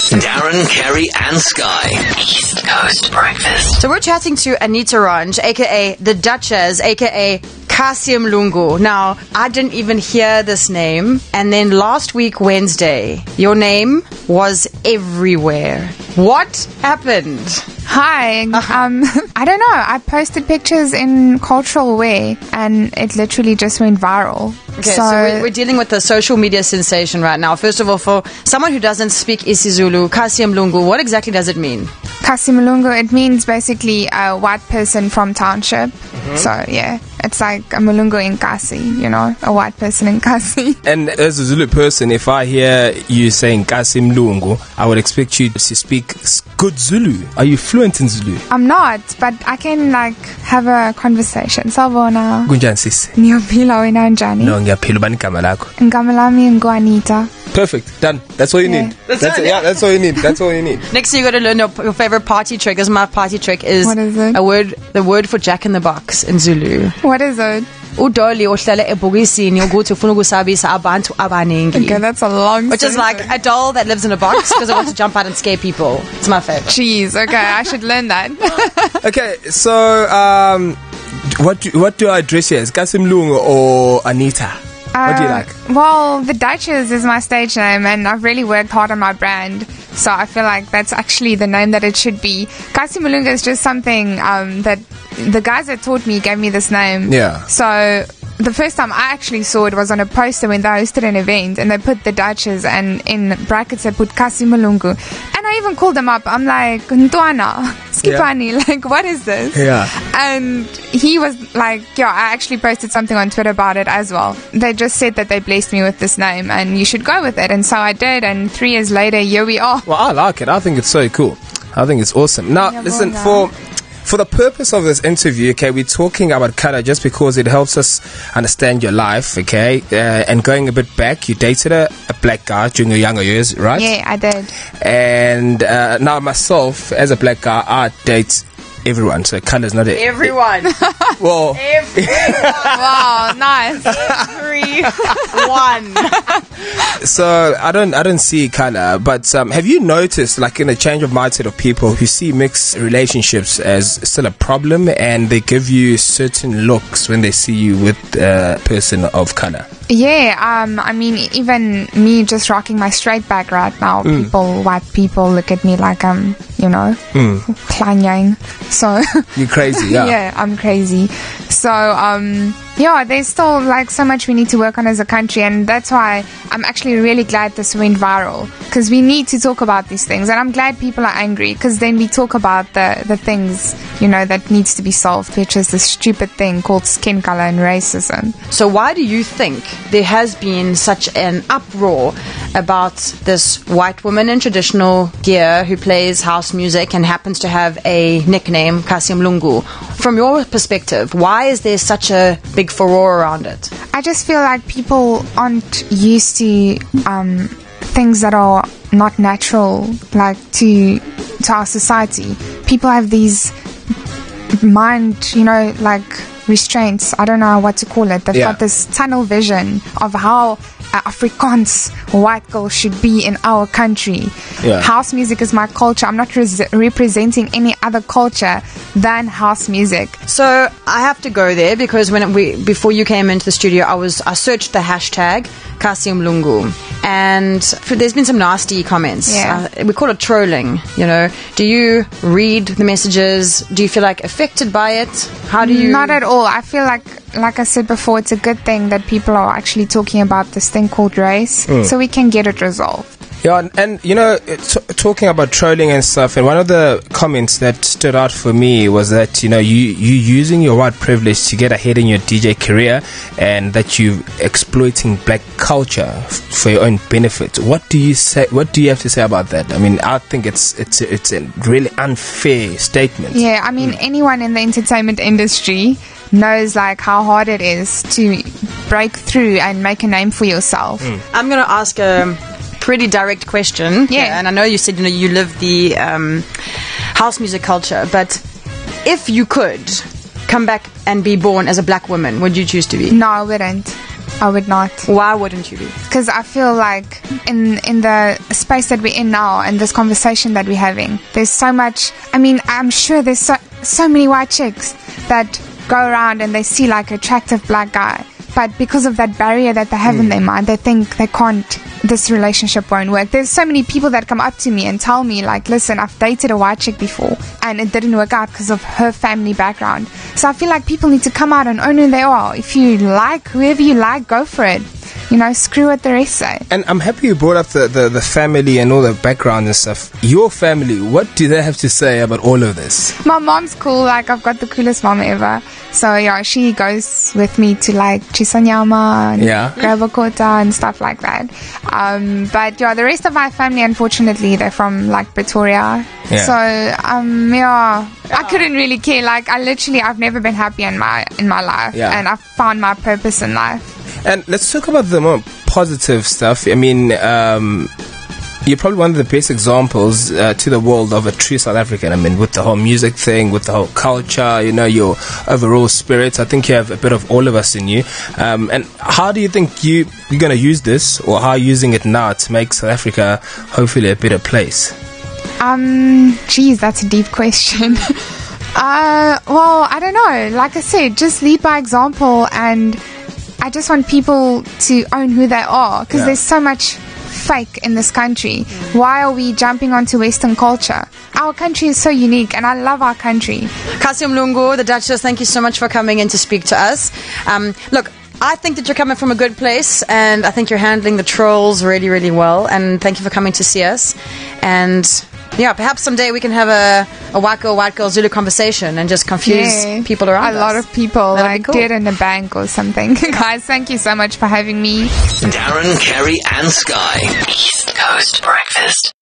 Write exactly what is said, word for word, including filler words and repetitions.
Darren, Kerry and Sky. East Coast Breakfast. So we're chatting to Anita Ranj, aka the Duchess, aka Kasi Mlungu. Now, I didn't even hear this name. And then last week, Wednesday, your name was everywhere. What happened? Hi. Um, I don't know. I posted pictures in cultural wear and it literally just went viral. Okay, so, so we're, we're dealing with a social media sensation right now. First of all, for someone who doesn't speak isiZulu, Kasi Mlungu, what exactly does it mean? Kasi Mlungu, it means basically a white person from township. Mm-hmm. So, yeah. It's like a Mulungu in Kasi, you know, a white person in Kasi. And as a Zulu person, if I hear you saying Kasi Mlungu, I would expect you to speak good Zulu. Are you fluent in Zulu? I'm not, but I can like have a conversation. Sawubona. Kunjani sis? Ngiyaphila wena njani? No, ngiyaphila, bani igama lakho? Igama lami nguAnita. Perfect, done. That's all you Yeah. need. That's, that's it. Yeah, that's all you need. That's all you need. Next thing you got to learn your, your favorite party trick. This is my party trick is, What is it? a word, the word for Jack in the Box in Zulu. What is it? Udoli ohlala ebhokisini ukuthi ufuna ukusabisa abantu abaningi. Okay, that's a long Which is like sentence. a doll that lives in a box because it wants to jump out and scare people. It's my favorite. Jeez, okay, I should learn that. Okay, so um, what do, what do I address here? Is Kasi Mlungu or Anita? What do you Uh, like? Well, the Duchess is my stage name, and I've really worked hard on my brand. So I feel like that's actually the name that it should be. Kasi Mlungu is just something um, that the guys that taught me gave me this name. Yeah. So the first time I actually saw it was on a poster when they hosted an event, and they put the Duchess, and in brackets they put Kasi Mlungu. And I even called them up. I'm like, Ntwana, Skipani, yeah. Like, what is this? Yeah. And he was like, yeah, I actually posted something on Twitter about it as well. They just said that they blessed me with this name and you should go with it. And so I did. And three years later, here we are. Well, I like it. I think it's so cool. I think it's awesome. Now, Yeah, listen, well, for for the purpose of this interview, okay, we're talking about color just because it helps us understand your life, okay? Uh, and going a bit back, you dated a, a black guy during your younger years, right? Yeah, I did. And uh, now myself, as a black guy, I date everyone, so color is not it. Everyone. Well, Everyone. Wow, nice. Everyone. so I don't, I don't see color, but um, have you noticed, like, in a change of mindset of people who see mixed relationships as still a problem, and they give you certain looks when they see you with a person of color? Yeah, um, I mean, even me just rocking my straight back right now, Mm. people, white people look at me like I'm, you know, Mm. klanyang. So, You're crazy, yeah. yeah, I'm crazy. So, um, yeah, there's still like so much we need to work on as a country, and that's why I'm actually really glad this went viral, because we need to talk about these things, and I'm glad people are angry, because then we talk about the, the things, you know, that needs to be solved, which is this stupid thing called skin color and racism. So why do you think there has been such an uproar about this white woman in traditional gear who plays house music and happens to have a nickname, Kasi Mlungu? From your perspective, why is there such a big furore around it? I just feel like people aren't used to um, things that are not natural, like to to our society. People have these mind, you know, like restraints. I don't know what to call it. They've Yeah. got this tunnel vision of how uh, Afrikaans white girl should be in our country. Yeah. House music is my culture. I'm not res- representing any other culture than house music. So I have to go there because when we before you came into the studio, I was I searched the hashtag Kasi Mlungu, and for, there's been some nasty comments. Yeah. Uh, we call it trolling. You know, do you read the messages? Do you feel like affected by it? How do you? Not at all. I feel like, like I said before, it's a good thing that people are actually talking about this thing called race, so we can get it resolved. Yeah, and, and you know, t- talking about trolling and stuff, and one of the comments that stood out for me was that, you know, you you using your white privilege to get ahead in your D J career, and that you exploiting black culture f- for your own benefit. What do you say? What do you have to say about that? I mean, I think it's it's it's a really unfair statement. Yeah, I mean, anyone in the entertainment industry knows like how hard it is to break through and make a name for yourself. I'm going to ask a pretty direct question. Yeah. And I know you said, you know, you live the um, house music culture, but if you could come back and be born as a black woman, would you choose to be? No, I wouldn't. I would not. Why wouldn't you be? Because I feel like in in the space that we're in now and this conversation that we're having, there's so much. I mean, I'm sure there's so, so many white chicks that go around and they see like an attractive black guy, but because of that barrier that they have mm. in their mind, they think they can't, this relationship won't work. There's so many people that come up to me and tell me like, listen, I've dated a white chick before and it didn't work out because of her family background. So I feel like people need to come out and own who they are. If you like whoever you like, go for it. You know, screw what the rest say. And I'm happy you brought up the, the, the family and all the background and stuff. Your family, what do they have to say about all of this? My mom's cool. Like, I've got the coolest mom ever. So, yeah, she goes with me to, like, Chisanyama and yeah. Grabakota and stuff like that. Um, but, yeah, the rest of my family, unfortunately, they're from, like, Pretoria. Yeah. So, um, yeah, I couldn't really care. Like, I literally, I've never been happy in my, in my life. Yeah. And I've found my purpose in life. And let's talk about the more positive stuff. I mean, um, you're probably one of the best examples uh, to the world of a true South African. I mean, with the whole music thing, with the whole culture, you know, your overall spirits. I think you have a bit of all of us in you. Um, and how do you think you, you're going to use this, or how are you using it now to make South Africa hopefully a better place? Um, geez, that's a deep question. uh, well, I don't know. Like I said, just lead by example, and I just want people to own who they are, because yeah. there's so much fake in this country. Mm. Why are we jumping onto Western culture? Our country is so unique, and I love our country. Cassie Mlungu, the Duchess, thank you so much for coming in to speak to us. Um, look, I think that you're coming from a good place, and I think you're handling the trolls really, really well, and thank you for coming to see us. And yeah, perhaps someday we can have a, a white girl, white girl Zulu conversation and just confuse yeah. people around a us. A lot of people, That'd like cool. get in a bank or something. Guys, thank you so much for having me. Darren, Kerry and Sky. East Coast Breakfast.